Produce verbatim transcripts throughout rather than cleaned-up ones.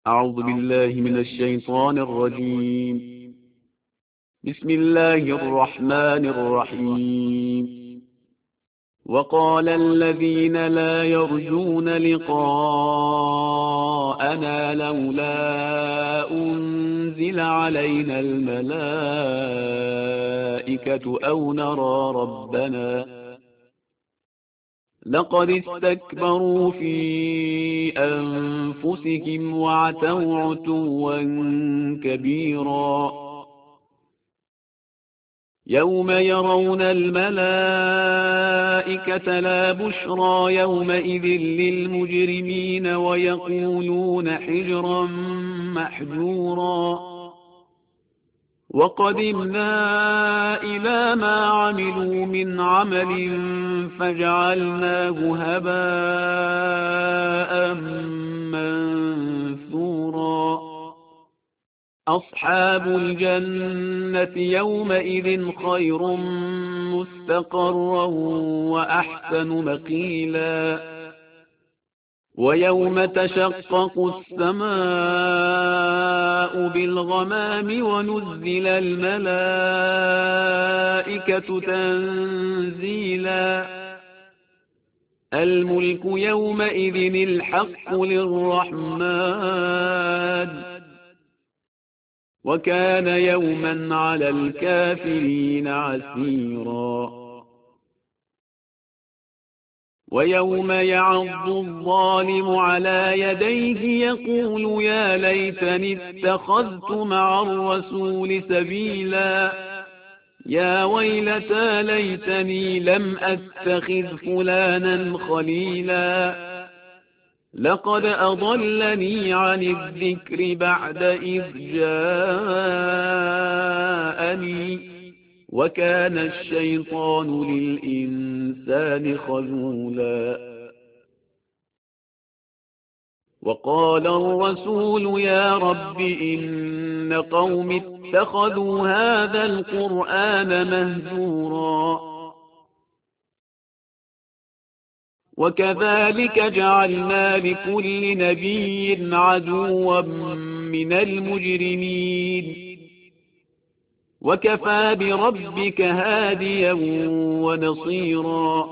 أعوذ بالله من الشيطان الرجيم. بسم الله الرحمن الرحيم. وقال الذين لا يرجون لقاءنا لولا أنزل علينا الملائكة أو نرى ربنا لقد استكبروا في أنفسهم وعتوا عتوا كبيرا. يوم يرون الملائكة لا بشرى يومئذ للمجرمين ويقولون حجرا محجورا. وقدمنا إلى ما عملوا من عمل فجعلناه هباء منثورا. أصحاب الجنة يومئذ خير مستقرا وأحسن مقيلا. ويوم تشقق السماء بالغمام ونزل الملائكة تنزيلا. الملك يومئذ الحق للرحمن وكان يوما على الكافرين عسيرا. ويوم يعض الظالم على يديه يقول يا ليتني اتخذت مع الرسول سبيلا. يا ويلتى ليتني لم أتخذ فلانا خليلا. لقد أضلني عن الذكر بعد إذ جاءني وكان الشيطان للإنسان خذولا. وقال الرسول يا رب إن قوم اتخذوا هذا القرآن مهجورا. وكذلك جعلنا لكل نبي عدوا من المجرمين وكفى بربك هاديا ونصيرا.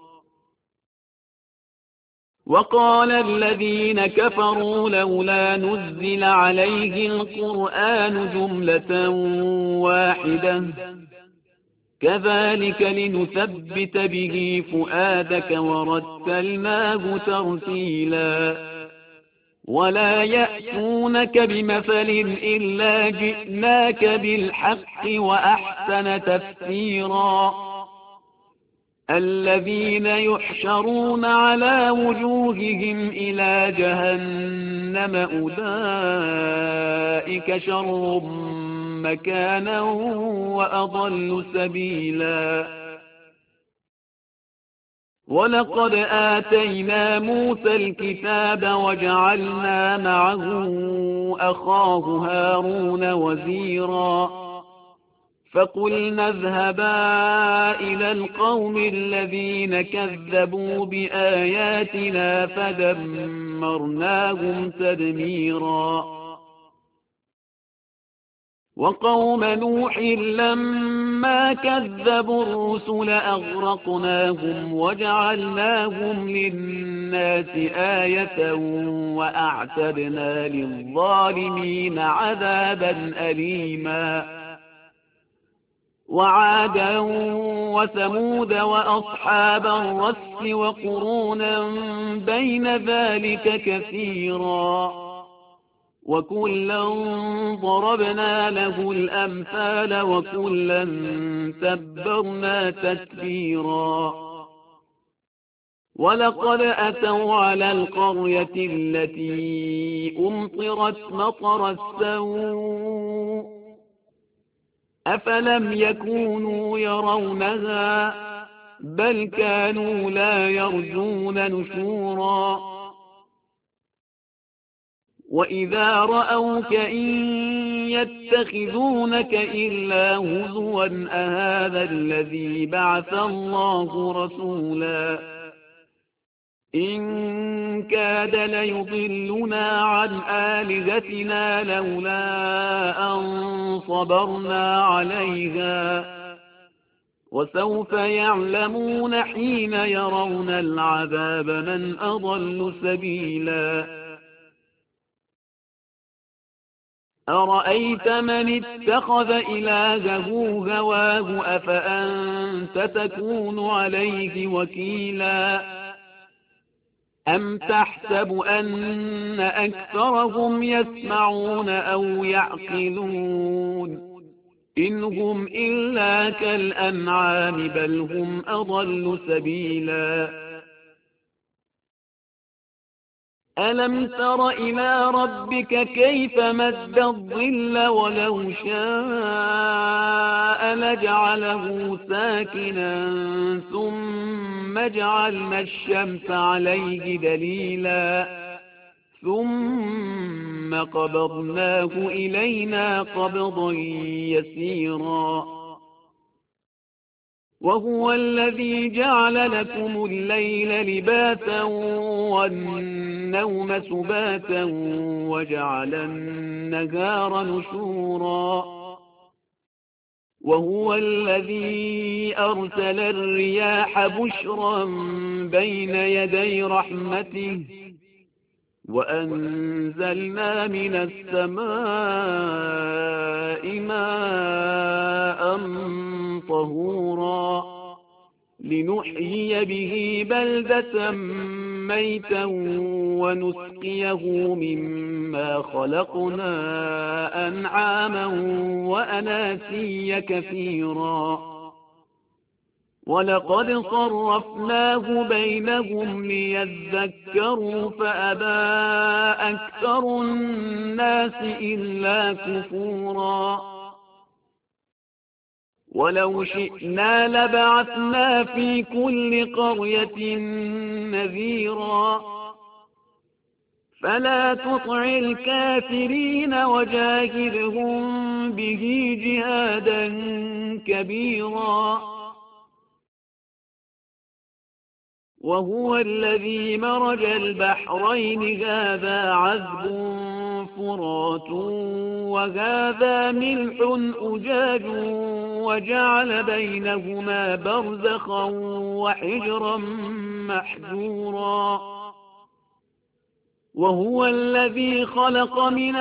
وقال الذين كفروا لولا نزل عليه القرآن جملة واحدة كذلك لنثبت به فؤادك ورتلناه ترتيلا. ولا يأتونك بمثل إلا جئناك بالحق وأحسن تفسيرا. الذين يحشرون على وجوههم إلى جهنم أولئك شر مكانا وأضل سبيلا. ولقد آتينا موسى الكتاب وجعلنا معه أخاه هارون وزيرا. فقلنا اذهبا إلى القوم الذين كذبوا بآياتنا فدمرناهم تدميرا. وقوم نوح لما كذبوا الرسل أغرقناهم وجعلناهم للناس آية وأعتدنا للظالمين عذابا أليما. وعادا وثمود وأصحاب الرس وقرونا بين ذلك كثيرا. وكلا ضربنا له الأمثال وكلا تبرنا تتبيرا. ولقد أتوا على القرية التي أمطرت مطر السوء أفلم يكونوا يرونها بل كانوا لا يرجون نشورا. وإذا رأوك إن يتخذونك إلا هزوا أهذا الذي بعث الله رسولا. إن كاد ليضلنا عن آلهتنا لولا أن صبرنا عليها وسوف يعلمون حين يرون العذاب من أضل سبيلا أرأيت من اتخذ إلهه هواه أفأنت تكون عليه وكيلا أم تحسب أن أكثرهم يسمعون أو يعقلون إن هم إلا كالأنعام بل هم أضل سبيلا ألم تر إلى ربك كيف مد الظل ولو شاء لجعله ساكنا ثم جعلنا الشمس عليه دليلا ثم قبضناه إلينا قبضا يسيرا وهو الذي جعل لكم الليل لباسا والنوم سباتا وجعل النهار نشورا وهو الذي أرسل الرياح بشرا بين يدي رحمته وأنزلنا من السماء ماء طهورا لنحيي به بلدة ميتا ونسقيه مما خلقنا أنعاما وأناسيا كثيرا ولقد صرفناه بينهم ليذكروا فأبى أكثر الناس إلا كفورا ولو شئنا لبعثنا في كل قرية نذيرا فلا تطع الكافرين وجاهدهم به جهادا كبيرا وهو الذي مرج البحرين هذا عذب فرات وهذا ملح أجاج وجعل بينهما برزخا وحجرا محجورا وهو الذي خلق من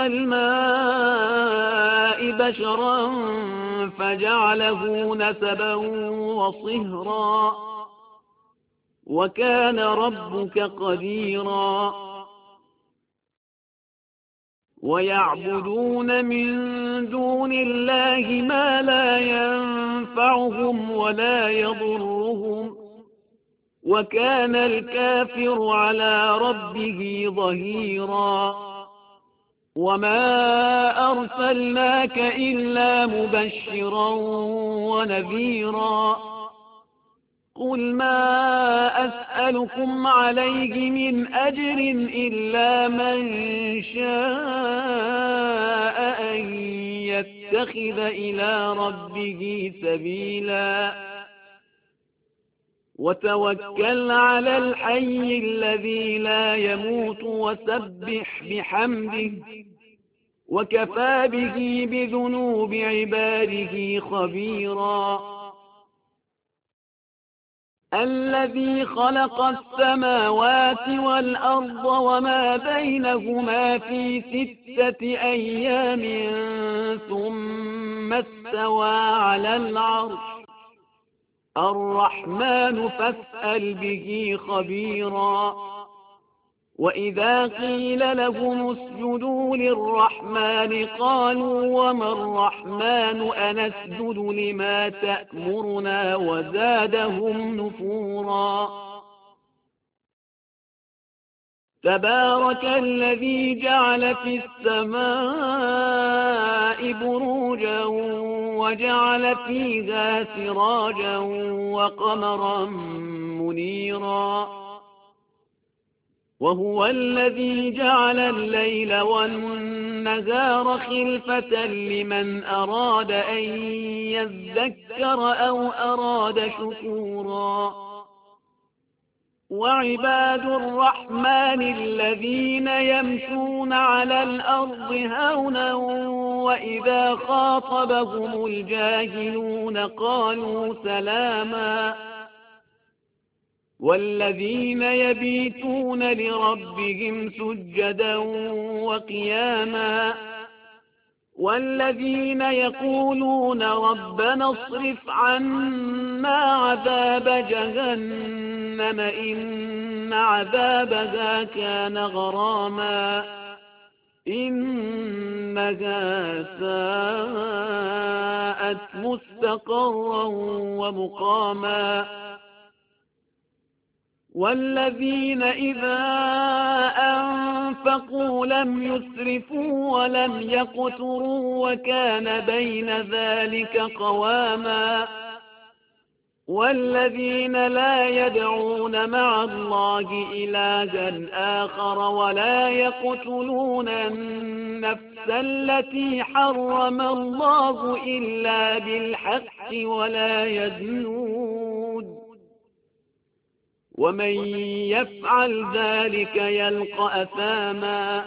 الماء بشرا فجعله نسبا وصهرا وكان ربك قديرا ويعبدون من دون الله ما لا ينفعهم ولا يضرهم وكان الكافر على ربه ظهيرا وما أرسلناك إلا مبشرا ونذيرا قل ما أسألكم عليه من أجر إلا من شاء أن يتخذ إلى ربه سبيلا وتوكل على الحي الذي لا يموت وسبح بحمده وكفى به بذنوب عباده خبيرا الذي خلق السماوات والأرض وما بينهما في ستة أيام ثم استوى على العرش الرحمن فاسأل به خبيرا وإذا قيل لهم اسجدوا للرحمن قالوا وما الرحمن أنسجد لما تأمرنا وزادهم نفورا تبارك الذي جعل في السماء بروجا وجعل فيها سراجا وقمرا منيرا وهو الذي جعل الليل والنهار خلفة لمن أراد أن يذكر أو أراد شكورا وعباد الرحمن الذين يمشون على الأرض هونا وإذا خاطبهم الجاهلون قالوا سلاما والذين يبيتون لربهم سجدا وقياما والذين يقولون ربنا اصرف عنا عذاب جهنم إن عذابها كان غراما إنها ساءت مستقرا ومقاما والذين إذا أنفقوا لم يسرفوا ولم يقتروا وكان بين ذلك قواما والذين لا يدعون مع الله إلها آخر ولا يقتلون النفس التي حرم الله إلا بالحق ولا يزنون ومن يفعل ذلك يلقى أثاما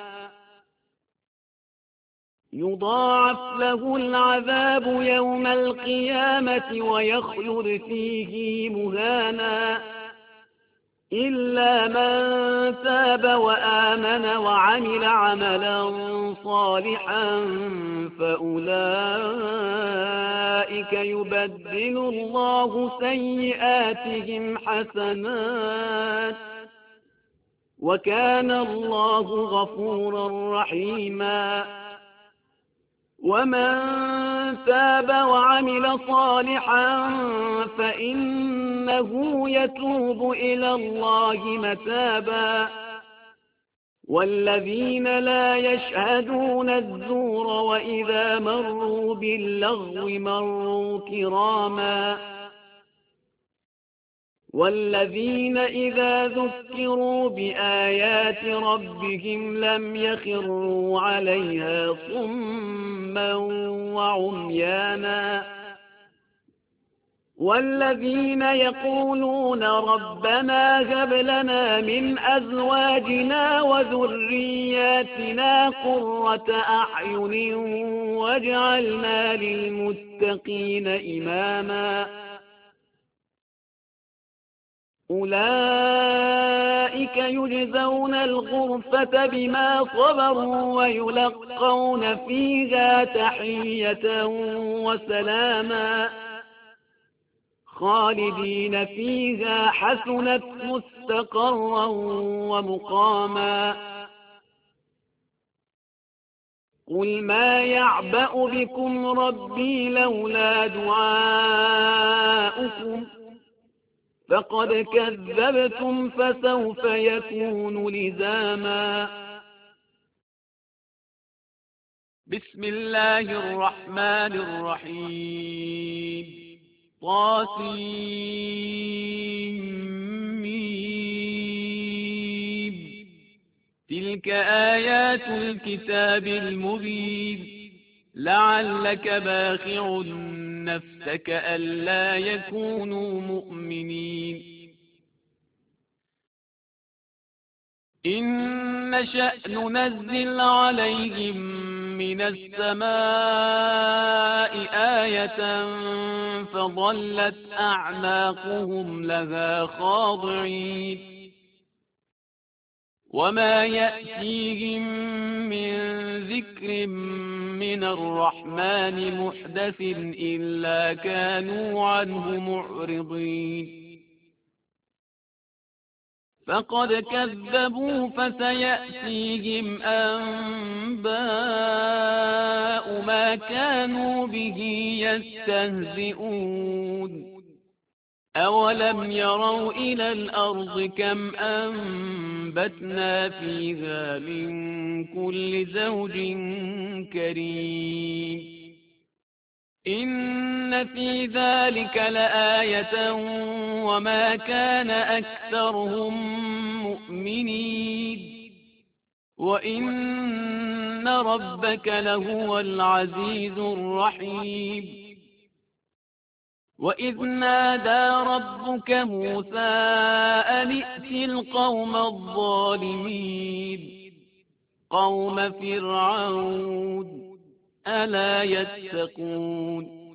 يضاعف له العذاب يوم القيامة ويخلد فيه مهانا إلا من تاب وآمن وعمل عملا صالحا فأولئك يبدل الله سيئاتهم حسنات وكان الله غفورا رحيما ومن تاب وعمل صالحا فإنه يتوب إلى الله متابا والذين لا يشهدون الزور وإذا مروا باللغو مروا كراما والذين إذا ذكروا بآيات ربهم لم يخروا عليها صما وعميانا والذين يقولون ربنا هب لنا من أزواجنا وذرياتنا قرة أعين واجعلنا للمتقين إماما أولئك يجزون الغرفة بما صبروا ويلقون فيها تحية وسلاما خالدين فيها حسنت مستقرا ومقاما قل ما يعبأ بكم ربي لولا دعاؤكم فقد كذبتم فسوف يكون لزاما بسم الله الرحمن الرحيم طاسيم تلك آيات الكتاب المبين لعلك باخع نفسك ألا يكونوا مؤمنين إن نشأ ننزل عليهم من السماء آية فظلت أعناقهم لها خاضعين وما يأتيهم من ذكر من الرحمن محدث إلا كانوا عنه معرضين فقد كذبوا فسيأتيهم أنباء ما كانوا به يستهزئون أولم يروا إلى الأرض كم أنبتنا فيها من كل زوج كريم إن في ذلك لآية وما كان أكثرهم مؤمنين وإن ربك لهو العزيز الرحيم وإذ نادى ربك موسى أن ائت القوم الظالمين قوم فرعون ألا يتقون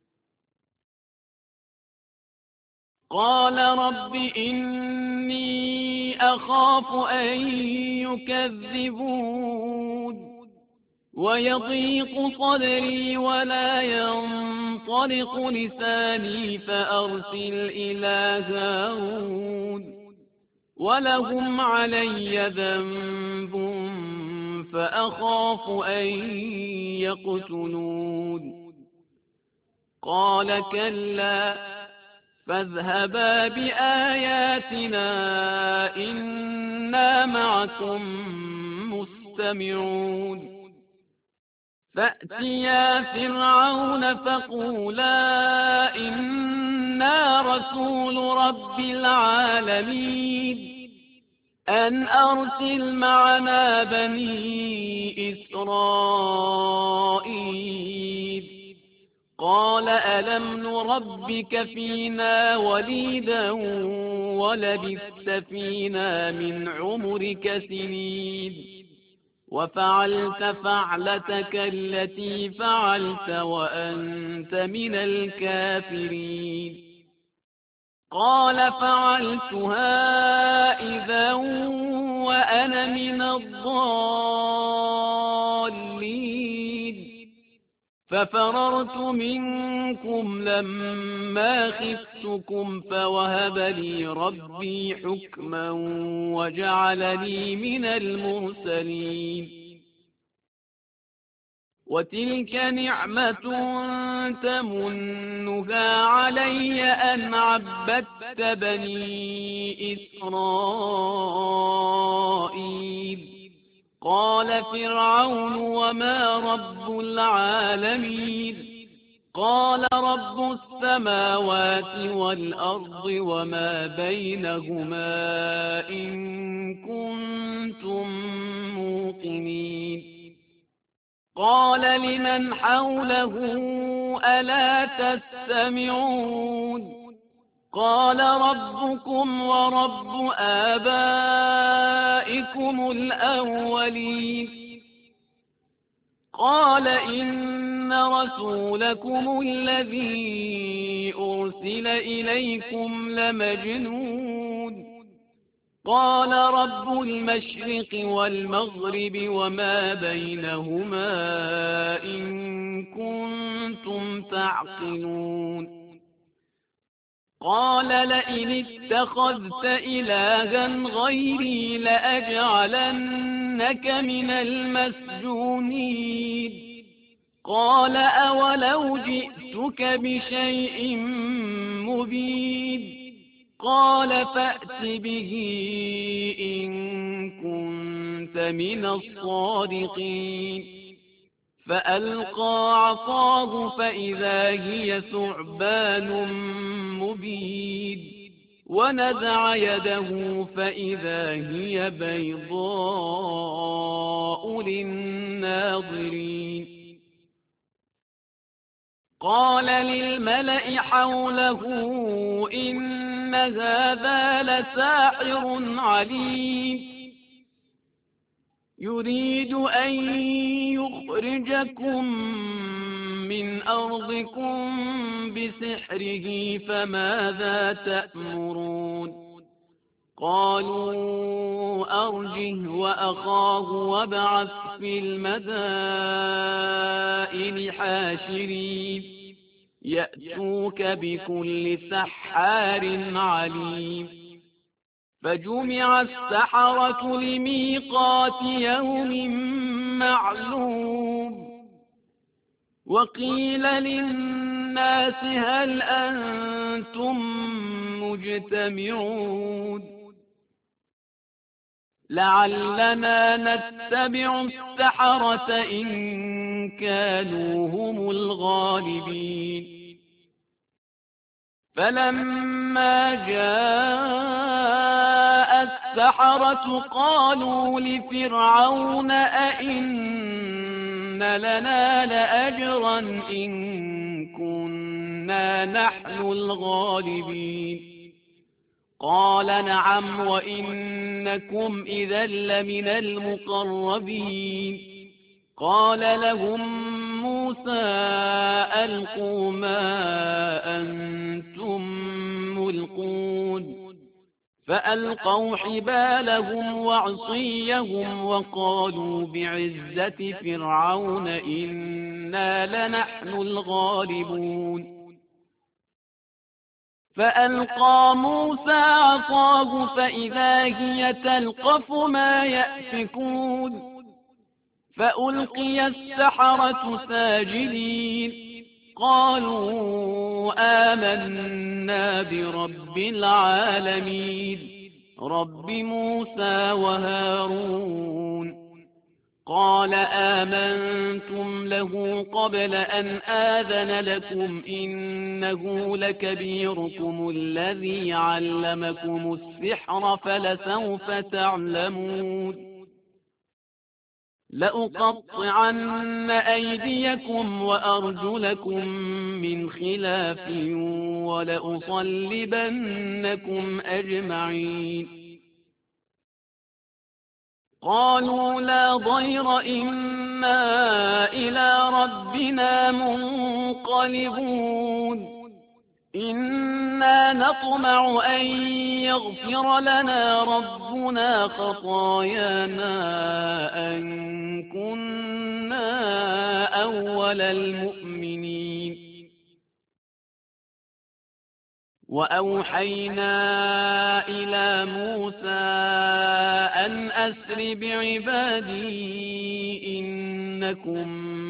قال رب إني أخاف أن يكذبون ويضيق صدري ولا ينطلق لساني فأرسل إلى هارون ولهم علي ذنب فأخاف أن يقتلون قال كلا فاذهبا بآياتنا إنا معكم مستمعون فأتيا فرعون فقولا إنا رسول رب العالمين أن أرسل معنا بني إسرائيل قال ألم نربك فينا وليدا ولبثت فينا من عمرك سنين وفعلت فعلتك التي فعلت وأنت من الكافرين قال فعلتها إذا وأنا من الضالين ففررت منكم لما خفتكم فوهب لي ربي حكما وجعلني من المرسلين وتلك نعمة تمنها علي أن عبدت بني إسرائيل قال فرعون وما رب العالمين قال رب السماوات والأرض وما بينهما إن كنتم موقنين قال لمن حوله ألا تستمعون قال ربكم ورب آبائكم الأولين قال إن رسولكم الذي أرسل إليكم لمجنون قال رب المشرق والمغرب وما بينهما إن كنتم تعقلون قال لئن اتخذت إلها غيري لأجعلنك من المسجونين قال أولو جئتك بشيء مبين قال فأت به إن كنت من الصادقين فألقى عصاه فإذا هي ثعبان مبين ونزع يده فإذا هي بيضاء للناظرين قال للملأ حوله إن هذا لساحر عليم يريد أن يخرجكم من أرضكم بسحره فماذا تأمرون قالوا أرجه وأخاه وابعث في المدائن حاشرين يأتوك بكل سحار عليم فجمع السحرة لميقات يوم معلوم وقيل للناس هل أنتم مجتمعون لعلنا نتبع السحرة إن كانوا هم الغالبين فلما جاء السحرة قالوا لفرعون أئن لنا لأجرا إن كنا إنا نحن الغالبين. قال نعم وإنكم إذا لمن المقربين. قال لهم موسى ألقوا ما أنتم ملقون. فألقوا حبالهم وعصيهم وقالوا بعزة فرعون إنا لنحن الغالبون. فألقى موسى عصاه فإذا هي تلقف ما يأفكون. فألقي السحرة ساجدين قالوا آمنا برب العالمين رب موسى وهارون. قال آمنتم له قبل أن آذن لكم إنه لكبيركم الذي علمكم السحر فلسوف تعلمون. لأقطعن أيديكم وأرجلكم من خلاف ولأصلبنكم أجمعين. قالوا لا ضير إنا إلى ربنا منقلبون. إنا نطمع أن يغفر لنا ربنا خطايانا أن كنا أول المؤمنين. وأوحينا إلى موسى أن أسر بعبادي إنكم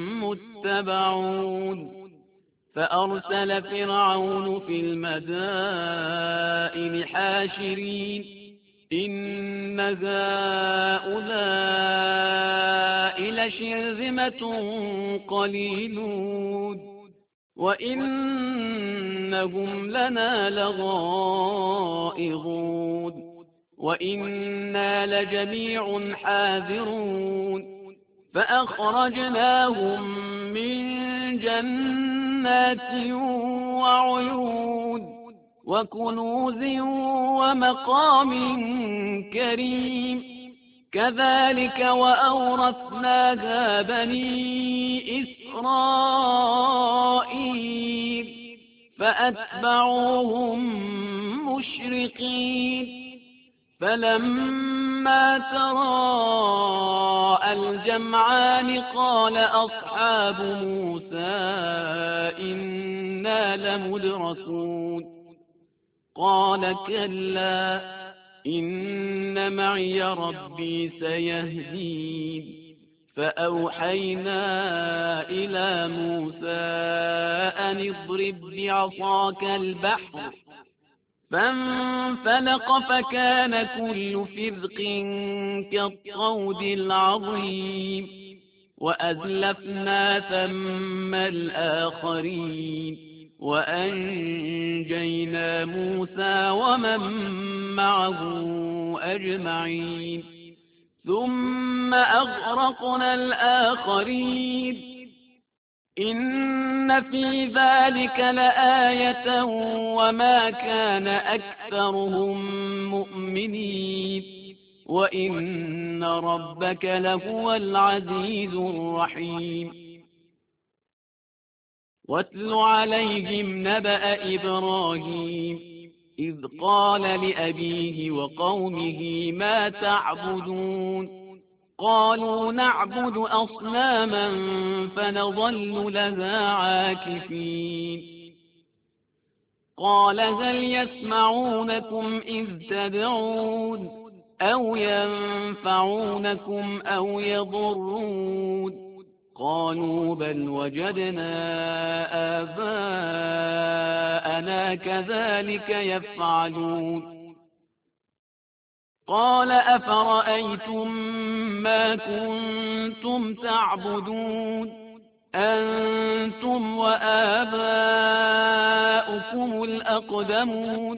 متبعون. فأرسل فرعون في المدائن حاشرين إن هؤلاء لشرذمة قليلون وإنهم لنا لغائظون وإنا لجميع حاذرون. فأخرجناهم من جنات وعيون وكنوز ومقام كريم. كذلك وأورثناها بني إسرائيل فأتبعوهم مشرقين. فلما تراءى الجمعان قال أصحاب موسى إنا لمدركون. قال كلا إن معي ربي سيهدين. فأوحينا إلى موسى أن اضرب بعصاك البحر فانفلق فكان كل فرق كالطود العظيم. وأزلفنا ثم الآخرين وأنجينا موسى ومن معه أجمعين. ثم أغرقنا الآخرين. إن في ذلك لآية وما كان أكثرهم مؤمنين وإن ربك لهو العزيز الرحيم. واتل عليهم نبأ إبراهيم إذ قال لأبيه وقومه ما تعبدون. قالوا نعبد أصناما فنظل لها عاكفين. قال هل يسمعونكم إذ تدعون أو ينفعونكم أو يضرون. قالوا بل وجدنا آباءنا كذلك يفعلون. قال أفرأيتم ما كنتم تعبدون أنتم وآباؤكم الأقدمون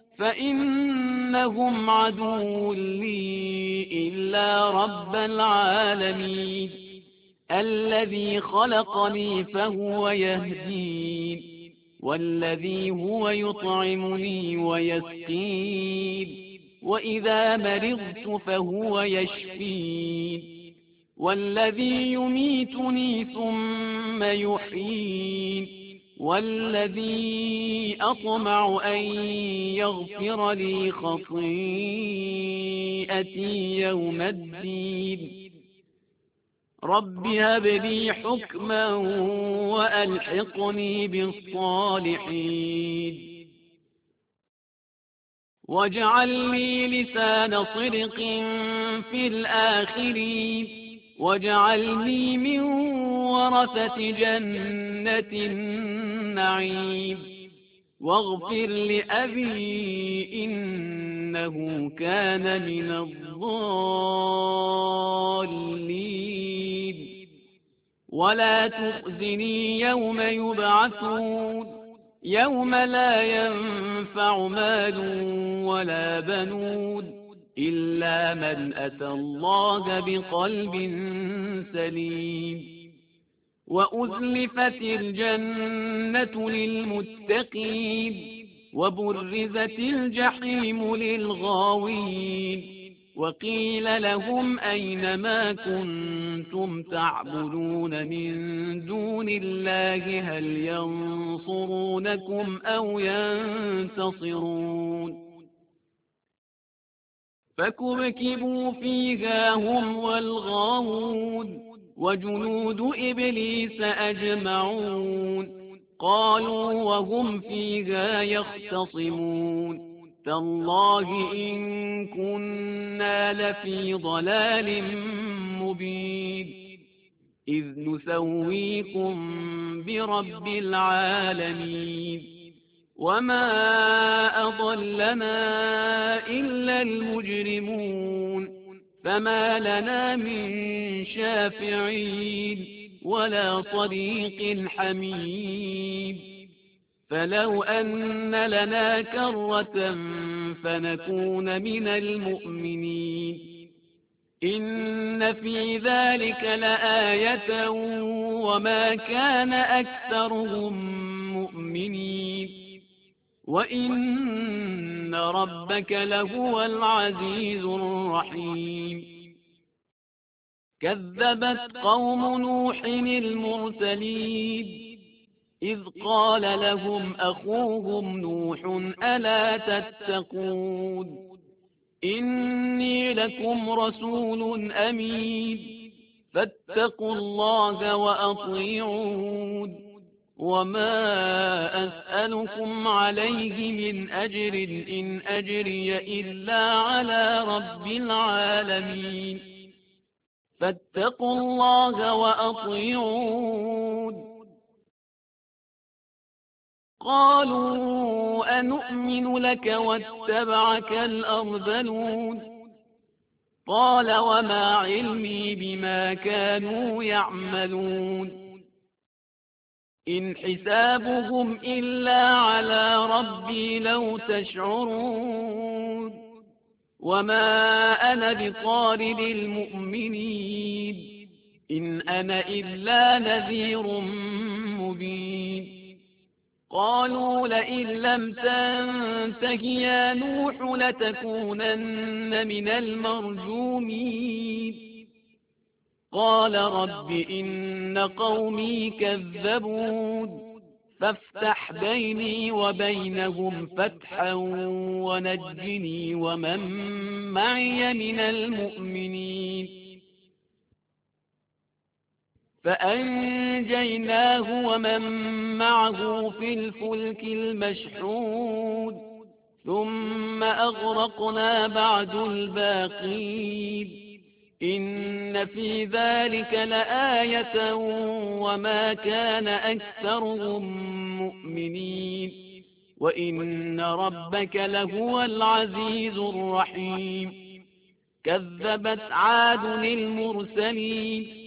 فإنهم عدو لي إلا رب العالمين الذي خلقني فهو يهدين. والذي هو يطعمني ويسقين وإذا مرضت فهو يشفين والذي يميتني ثم يحيين والذي أطمع أن يغفر لي خطيئتي يوم الدين رب هب لي حكما وألحقني بالصالحين واجعل لي لسان صدق في الآخرين واجعلني من ورثة جنة النعيم واغفر لأبي إنه كان من الضالين ولا تخزني يوم يبعثون يوم لا ينفع مال ولا بنون إلا من أتى الله بقلب سليم وأزلفت الجنة للمتقين وبرزت الجحيم للغاوين وقيل لهم أين ما كنتم تعبدون من دون الله هل ينصرونكم أو ينتصرون فكبكبوا فيها هم والغاوون وجنود إبليس أجمعون قالوا وهم فيها يختصمون تالله إن كنا لفي ضلال مبين إذ نسويكم برب العالمين وما أضلنا إلا المجرمون فما لنا من شافعين ولا صديق حميم فلو أن لنا كرة فنكون من المؤمنين إن في ذلك لآية وما كان أكثرهم مؤمنين وإن ربك لهو العزيز الرحيم كذبت قوم نوح المرسلين إذ قال لهم أخوهم نوح ألا تتقون إني لكم رسول أمين فاتقوا الله وأطيعون وما أسألكم عليه من أجر إن أجري إلا على رب العالمين فاتقوا الله وأطيعون قالوا أنؤمن لك واتبعك الأرذلون قال وما علمي بما كانوا يعملون إن حسابهم إلا على ربي لو تشعرون وما أنا بطارد المؤمنين إن أنا إلا نذير مبين قالوا لئن لم تنته يا نوح لتكونن من المرجومين قال رب إن قومي كذبون فافتح بيني وبينهم فتحا ونجني ومن معي من المؤمنين فأنجيناه ومن معه في الفلك المشحون ثم أغرقنا بعد الباقين إن في ذلك لآية وما كان أكثرهم مؤمنين وإن ربك لهو العزيز الرحيم كذبت عاد المرسلين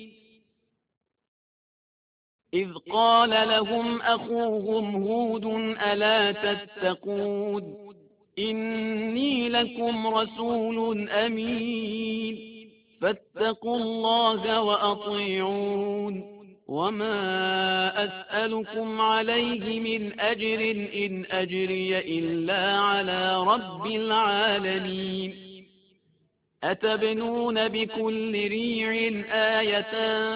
إذ قال لهم أخوهم هود ألا تتقون إني لكم رسول أمين فاتقوا الله وأطيعون وما أسألكم عليه من أجر إن أجري إلا على رب العالمين أتبنون بكل ريع آية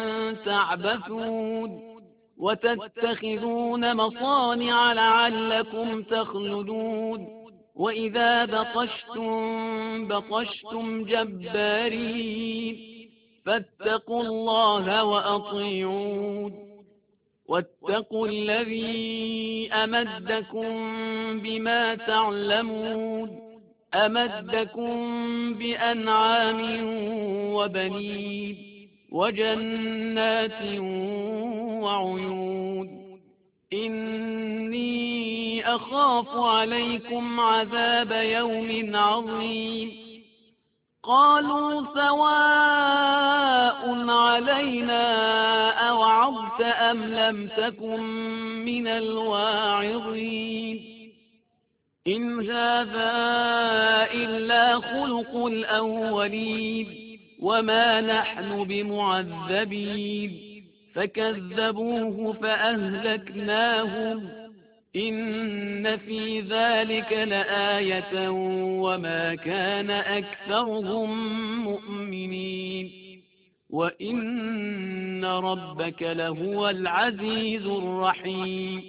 تعبثون وتتخذون مصانع لعلكم تخلدون وإذا بطشتم بطشتم جبارين فاتقوا الله وأطيعون واتقوا الذي أمدكم بما تعلمون أمدكم بأنعام وبنين وجنات وعيون إني أخاف عليكم عذاب يوم عظيم قالوا سواء علينا أوعظت أم لم تكن من الواعظين إن هذا إلا خلق الأولين وما نحن بمعذبين فكذبوه فأهلكناهم إن في ذلك لآية وما كان أكثرهم مؤمنين وإن ربك لهو العزيز الرحيم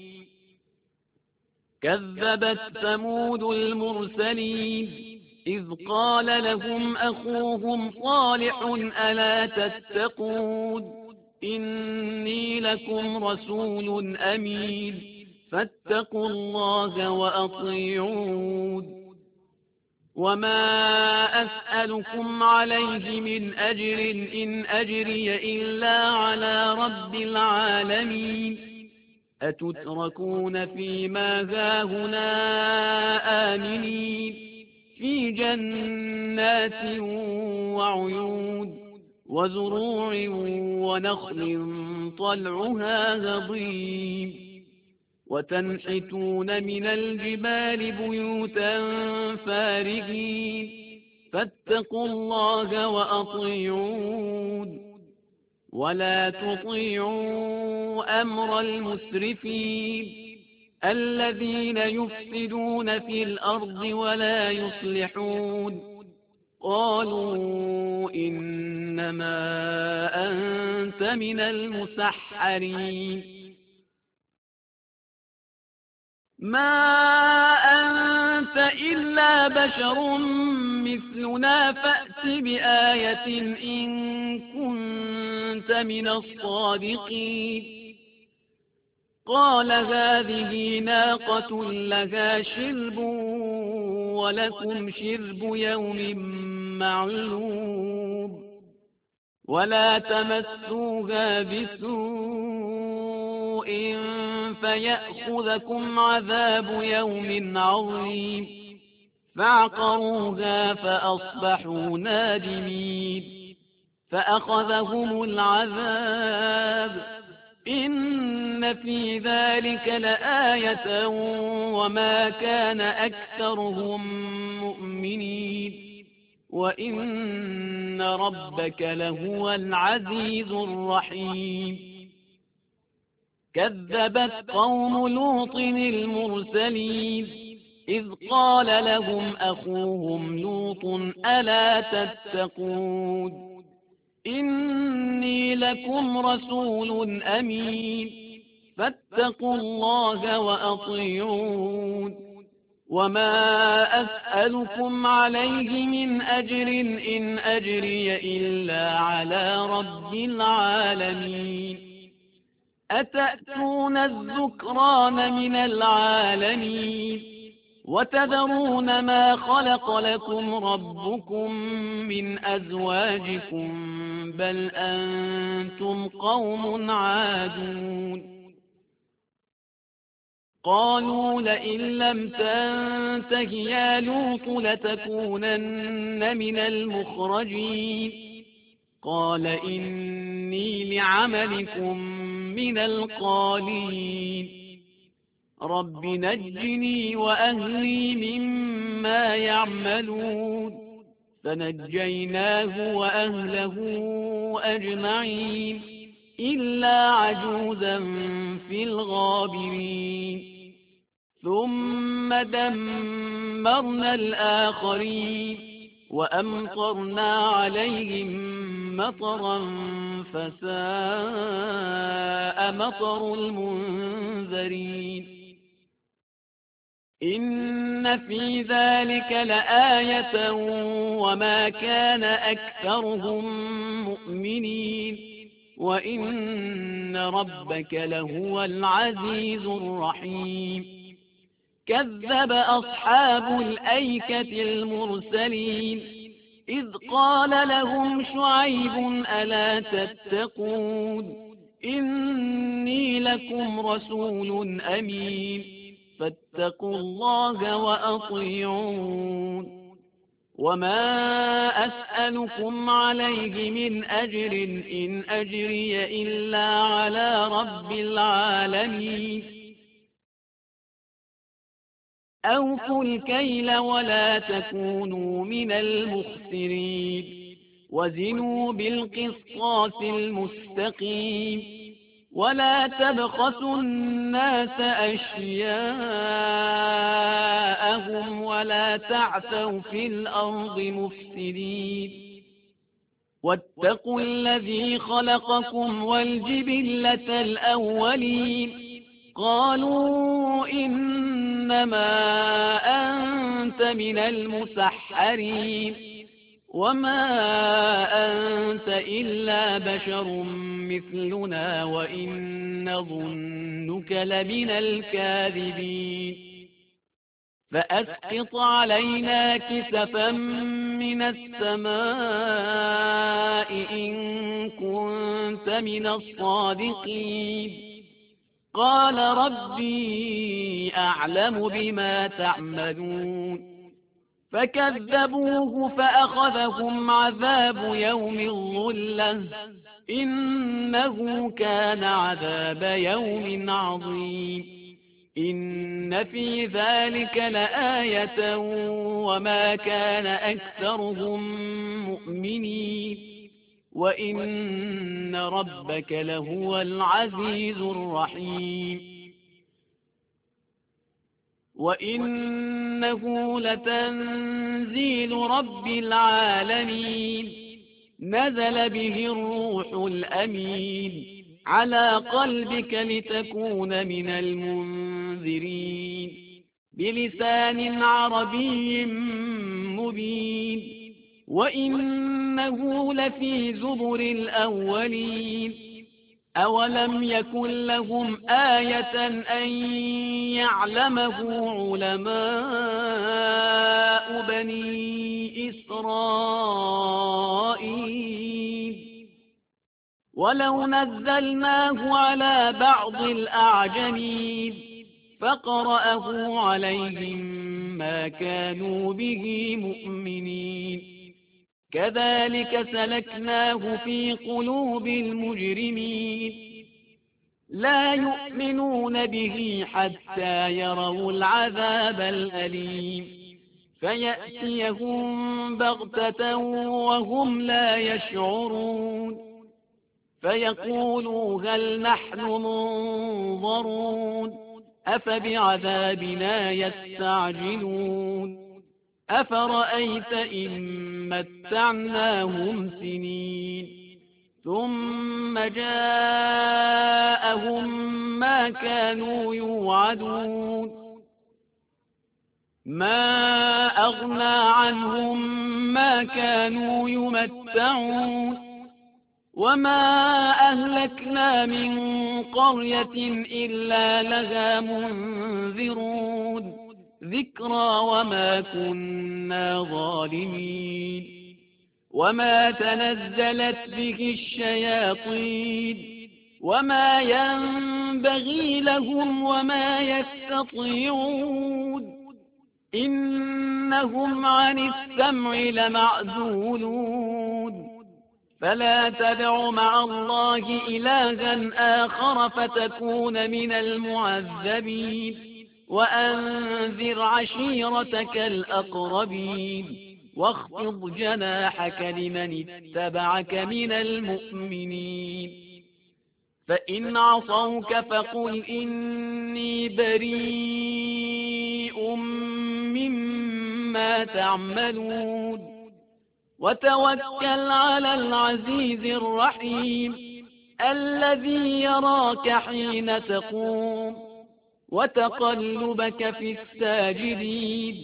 كذبت ثمود المرسلين إذ قال لهم أخوهم صالح ألا تتقون إني لكم رسول أمين فاتقوا الله وأطيعون وما أسألكم عليه من أجر إن أجري إلا على رب العالمين أتتركون فيما هاهنا آمنين في جنات وعيون وزروع ونخل طلعها هضيم وتنحتون من الجبال بيوتا فارهين فاتقوا الله وأطيعون ولا تطيعوا أمر المسرفين الذين يفسدون في الأرض ولا يصلحون قالوا إنما أنت من المسحرين ما أنت إلا بشر مثلنا فأت بآية إن كنت من الصادقين قال هذه ناقة لها شرب ولكم شرب يوم معلوم ولا تمسوها بسوء فيأخذكم عذاب يوم عظيم فعقروها فأصبحوا نادمين فأخذهم العذاب إن في ذلك لآية وما كان أكثرهم مؤمنين وإن ربك لهو العزيز الرحيم كذبت قوم لوط المرسلين إذ قال لهم أخوهم لوط ألا تتقون إني لكم رسول أمين فاتقوا الله وأطيعون وما أسألكم عليه من أجر إن أجري إلا على رب العالمين أتأتون الذكران من العالمين وتذرون ما خلق لكم ربكم من أزواجكم بل أنتم قوم عادون قالوا لئن لم تنته يا لوط لتكونن من المخرجين قال إني لعملكم من القالين رب نجني وأهلي مما يعملون فنجيناه وأهله أجمعين إلا عجوزا في الغابرين ثم دمرنا الآخرين وأمطرنا عليهم مطرا فساء مطر المنذرين إن في ذلك لآية وما كان أكثرهم مؤمنين وإن ربك لهو العزيز الرحيم كذب أصحاب الأيكة المرسلين إذ قال لهم شعيب ألا تتقون إني لكم رسول أمين فاتقوا الله وأطيعون وما أسألكم عليه من أجر إن أجري إلا على رب العالمين أوفوا الكيل ولا تكونوا من المخسرين وزنوا بالقسطاس المستقيم ولا تبخسوا الناس أشياءهم ولا تعثوا في الأرض مفسدين واتقوا الذي خلقكم والجبلة الأولين قالوا إنما أنت من المسحرين وما أنت إلا بشر مثلنا وإن نظنك لمن الكاذبين فأسقط علينا كسفا من السماء إن كنت من الصادقين قال ربي أعلم بما تعملون فكذبوه فأخذهم عذاب يوم الظلة إنه كان عذاب يوم عظيم إن في ذلك لآية وما كان أكثرهم مؤمنين وإن ربك لهو العزيز الرحيم وإنه لتنزيل رب العالمين نزل به الروح الأمين على قلبك لتكون من المنذرين بلسان عربي مبين وإنه لفي زبر الأولين أولم يكن لهم آية أن يعلمه علماء بني إسرائيل ولو نزلناه على بعض الأعجمين فقرأه عليهم ما كانوا به مؤمنين كذلك سلكناه في قلوب المجرمين لا يؤمنون به حتى يروا العذاب الأليم فيأتيهم بغتة وهم لا يشعرون فيقولوا هل نحن منظرون أفبعذابنا يستعجلون أفرأيت إن متعناهم سنين ثم جاءهم ما كانوا يوعدون ما أغنى عنهم ما كانوا يمتعون وما أهلكنا من قرية إلا لها منذرون ذكرى وما كنا ظالمين وما تنزلت به الشياطين وما ينبغي لهم وما يستطيعون إنهم عن السمع لمعزولون فلا تدع مع الله إلها آخر فتكون من المعذبين وأنذر عشيرتك الأقربين واخفض جناحك لمن اتبعك من المؤمنين فإن عصوك فقل إني بريء مما تعملون وتوكل على العزيز الرحيم الذي يراك حين تقوم وتقلبك في الساجدين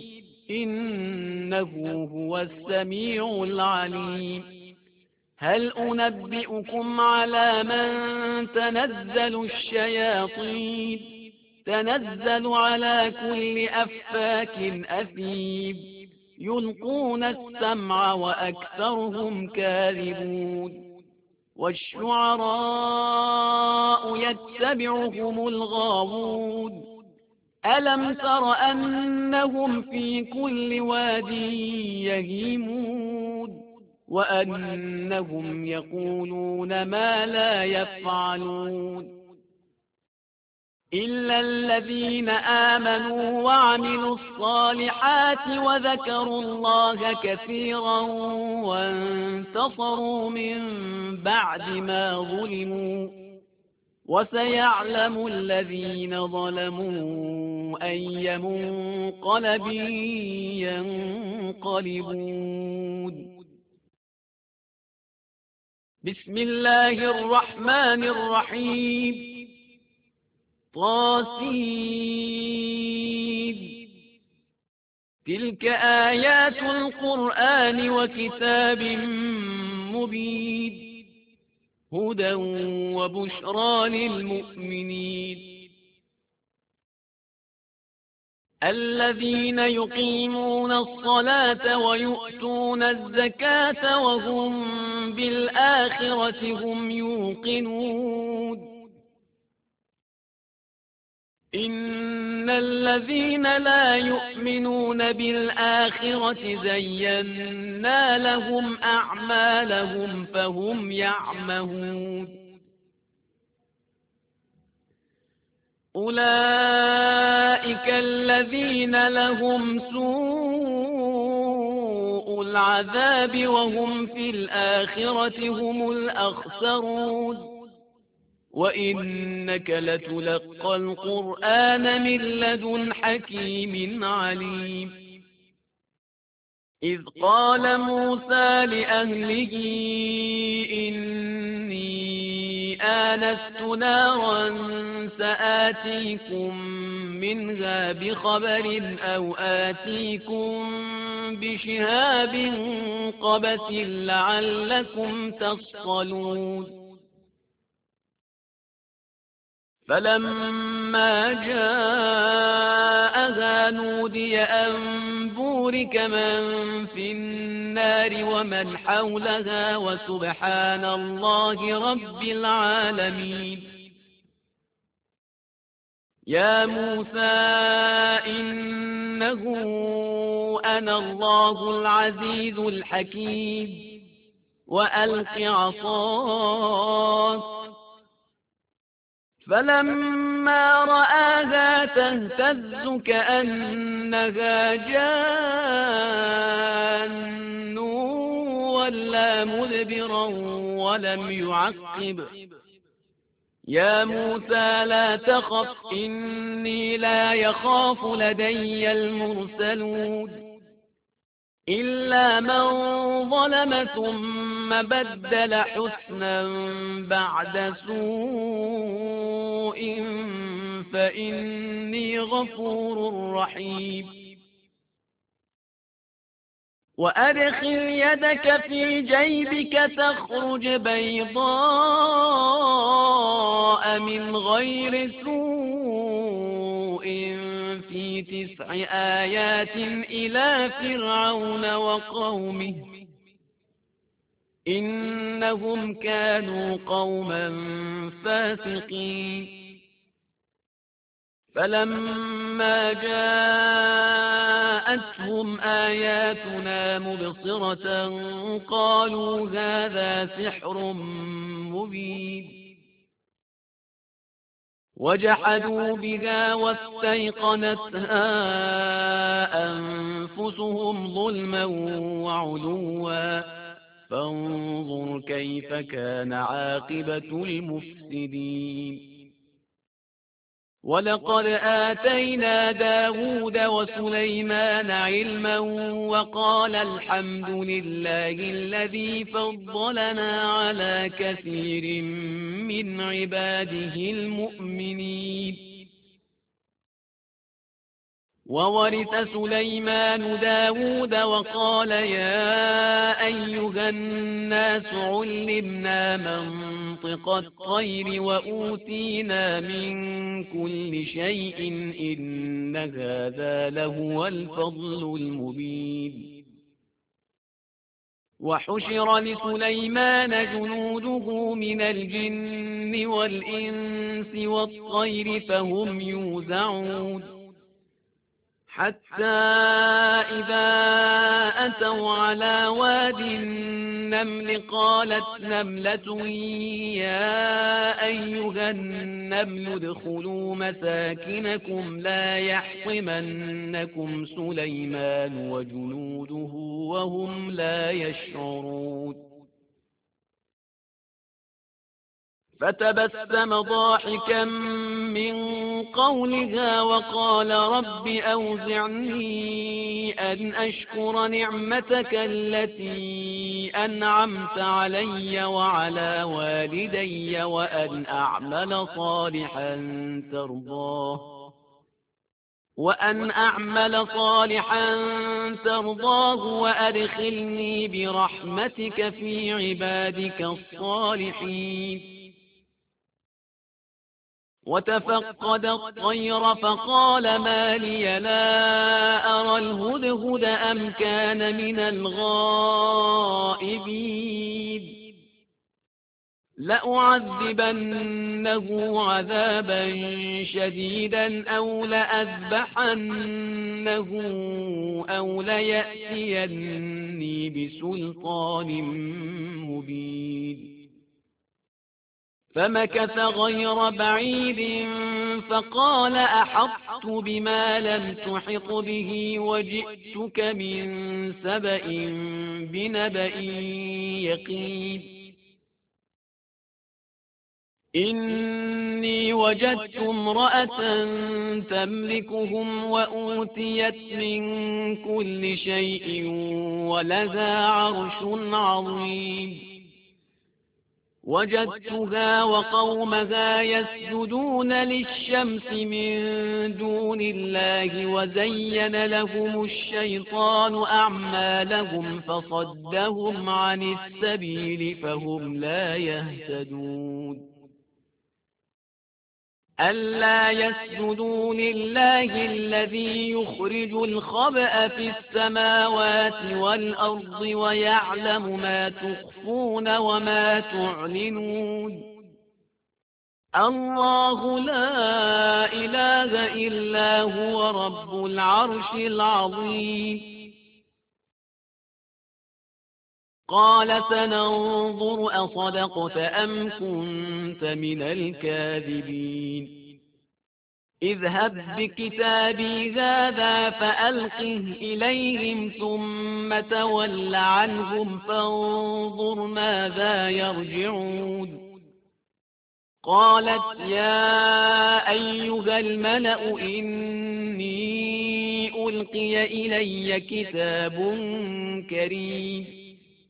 إنه هو السميع العليم هل أنبئكم على من تنزل الشياطين تنزل على كل أفاك أثيم يلقون السمع وأكثرهم كاذبون والشعراء يتبعهم الغاوون ألم تر أنهم في كل واد يهيمون وأنهم يقولون ما لا يفعلون إلا الذين آمنوا وعملوا الصالحات وذكروا الله كثيرا وانتصروا من بعد ما ظلموا وسيعلم الذين ظلموا أي منقلب ينقلبون بسم الله الرحمن الرحيم طاسين تلك آيات القرآن وكتاب مبين هدى وبشرى للمؤمنين الذين يقيمون الصلاة ويؤتون الزكاة وهم بالآخرة هم يوقنون إن الذين لا يؤمنون بالآخرة زينا لهم أعمالهم فهم يعمهون أولئك الذين لهم سوء العذاب وهم في الآخرة هم الأخسرون وإنك لتلقى القرآن من لدن حكيم عليم إذ قال موسى لأهله إني آنست نارا سآتيكم منها بخبر أو آتيكم بشهاب قبس لعلكم تصطلون فلما جاءها نودي أن بورك من في النار ومن حولها وسبحان الله رب العالمين يا موسى إنه أنا الله العزيز الحكيم وألق عصاك فلما رآها تهتز كأنها جان ولا مدبرا ولم يعقب يا موسى لا تخف إني لا يخاف لدي المرسلون إلا من ظلم ثم بدل حسنا بعد سوء فإني غفور رحيم وأدخل يدك في جيبك تخرج بيضاء من غير سوء في تسع آيات إلى فرعون وقومه إنهم كانوا قوما فاسقين فلما جاءتهم آياتنا مبصرة قالوا هذا سحر مبين وجحدوا بها واستيقنتها أنفسهم ظلما وعلوا فانظر كيف كان عاقبة المفسدين. ولقد آتينا داود وسليمان علما وقال الحمد لله الذي فضلنا على كثير من عباده المؤمنين. وورث سليمان داود وقال يا أيها الناس علمنا منطق الطير وأوتينا من كل شيء إن هذا لهو الفضل المبين. وحشر لسليمان جنوده من الجن والإنس والطير فهم يوزعون حتى إذا أتوا على واد النمل قالت نملة يا أيها النمل ادخلوا مساكنكم لا يحطمنكم سليمان وجنوده وهم لا يشعرون. فتبسم ضاحكا من قولها وقال رب أوزعني أن أشكر نعمتك التي أنعمت علي وعلى والدي وأن أعمل صالحا ترضاه وأن أعمل صالحا ترضاه وأدخلني برحمتك في عبادك الصالحين. وتفقد الطير فقال ما لي لا أرى الهدهد أم كان من الغائبين لأعذبنه عذابا شديدا أو لأذبحنه أو ليأتيني بسلطان مبين. فمكث غير بعيد فقال أحطت بما لم تحط به وجئتك من سبأ بنبأ يقين. إني وجدت امرأة تملكهم وأوتيت من كل شيء ولها عرش عظيم. وجدتها وقومها يسجدون للشمس من دون الله وزين لهم الشيطان أعمالهم فصدهم عن السبيل فهم لا يهتدون. ألا يسجدوا لله الذي يخرج الخبأ في السماوات والأرض ويعلم ما تخفون وما تعلنون. الله لا إله إلا هو رب العرش العظيم. قال سننظر أصدقت أم كنت من الكاذبين. اذهب بكتابي هذا فألقه إليهم ثم تول عنهم فانظر ماذا يرجعون. قالت يا أيها الملأ إني ألقي إلي كتاب كريم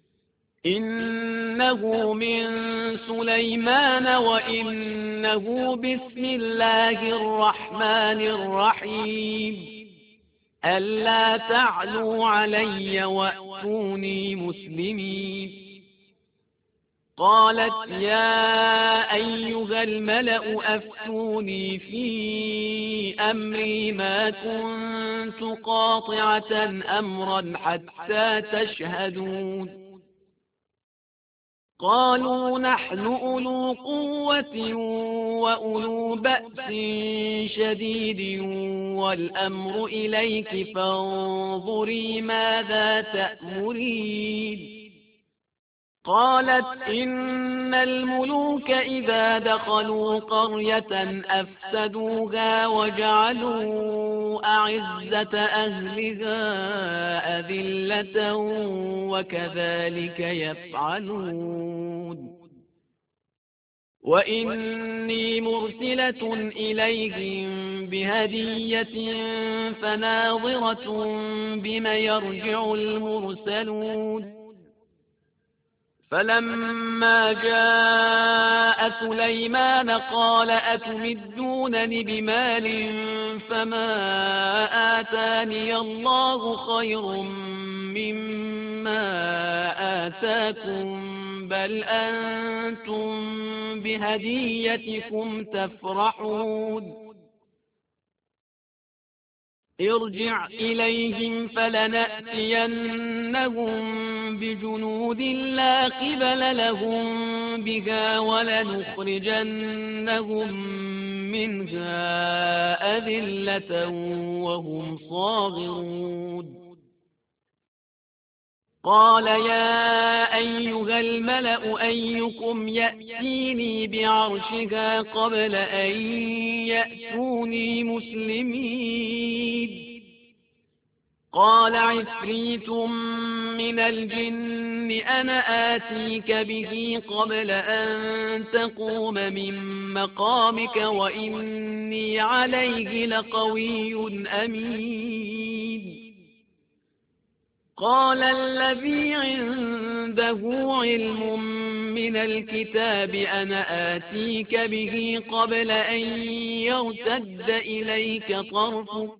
إنه من سليمان وإنه بسم الله الرحمن الرحيم ألا تعلوا علي وأتوني مسلمين. قالت يا أيها الملأ أفتوني في أمري ما كنت قاطعة أمرا حتى تشهدون. قالوا نحن أولو قوة وأولو بأس شديد والأمر إليك فانظري ماذا تأمرين. قالت إن الملوك إذا دخلوا قرية أفسدوها وجعلوا أعزة أهلها أذلة وكذلك يفعلون وإني مرسلة إليهم بهدية فناظرة بم يرجع المرسلون فلما جاء سليمان قال أتمدونني بمال فما آتاني الله خير مما آتاكم بل أنتم بهديتكم تفرحون ارجع إليهم فلنأتينهم بجنود لا قبل لهم بها ولنخرجنهم منها أذلة وهم صاغرون قال يا أيها الملأ أيكم يأتيني بعرشها قبل أن يأتوني مسلمين قال عفريت من الجن أنا آتيك به قبل أن تقوم من مقامك وإني عليه لقوي أمين قال الذي عنده علم من الكتاب أنا آتيك به قبل أن يرتد إليك طرفك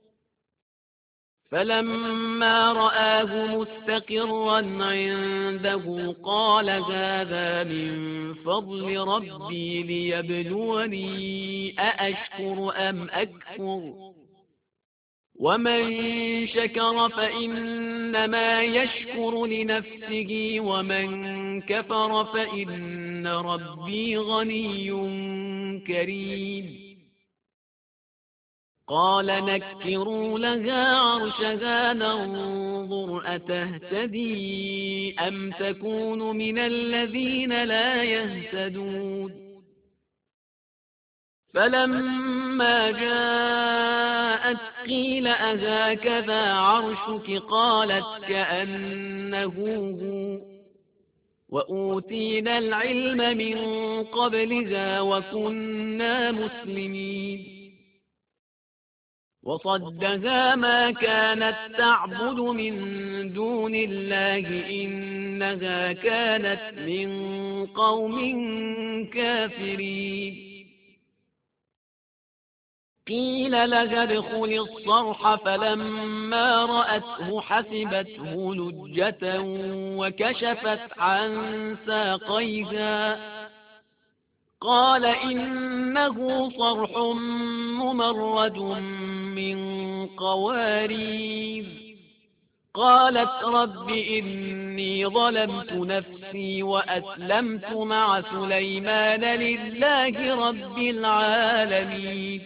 فلما رآه مستقرا عنده قال هذا من فضل ربي ليبلوني أأشكر أم أكفر ومن شكر فإنما يشكر لنفسه ومن كفر فإن ربي غني كريم قال نكروا لها عرشها ننظر أتهتدي أم تكون من الذين لا يهتدون فلما جاءت قيل أهكذا عرشك قالت كأنه هو وأوتينا العلم من قبلها وكنا مسلمين وصدها ما كانت تعبد من دون الله إنها كانت من قوم كافرين قيل لها ادخل الصرح فلما رأته حسبته لجة وكشفت عن ساقيها قال إنه صرح ممرد من قوارير قالت رب إني ظلمت نفسي وأسلمت مع سليمان لله رب العالمين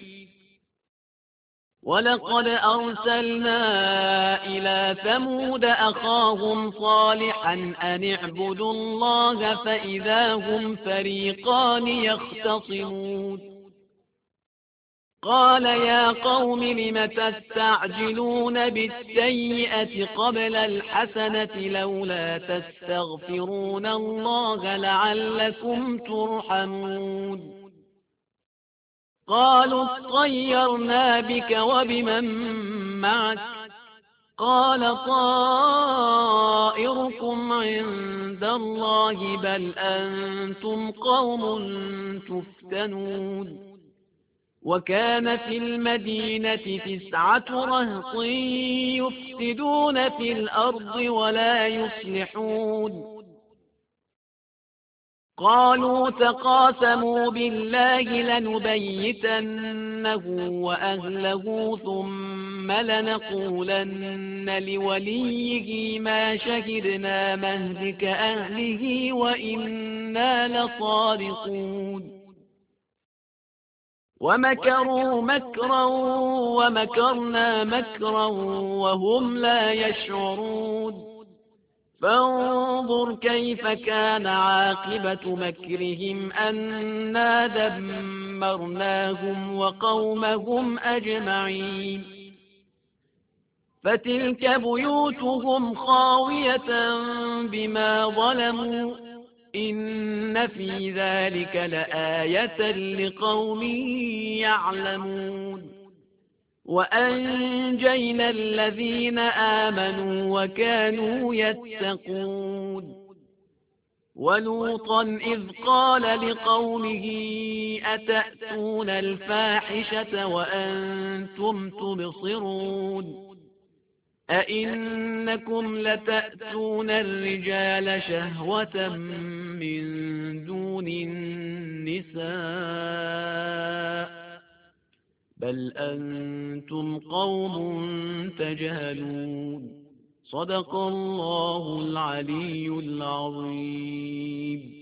ولقد أرسلنا إلى ثمود أخاهم صالحا أن اعبدوا الله فإذا هم فريقان يختصمون قال يا قوم لم تستعجلون بالسيئة قبل الحسنة لولا تستغفرون الله لعلكم ترحمون قالوا اطيرنا بك وبمن معك قال طائركم عند الله بل أنتم قوم تفتنون وكان في المدينة تسعة رهط يفسدون في الأرض ولا يصلحون قالوا تقاسموا بالله لنبيتنه وأهله ثم لنقولن لوليه ما شهدنا مهلك أهله وإنا لصادقون ومكروا مكرا ومكرنا مكرا وهم لا يشعرون فانظر كيف كان عاقبة مكرهم أنا دمرناهم وقومهم أجمعين فتلك بيوتهم خاوية بما ظلموا إن في ذلك لآية لقوم يعلمون وأنجينا الذين آمنوا وكانوا يتقون ولوطا إذ قال لقومه أتأتون الفاحشة وأنتم تبصرون أئنكم لتأتون الرجال شهوة من دون النساء بل أنتم قوم تجهلون صدق الله العلي العظيم.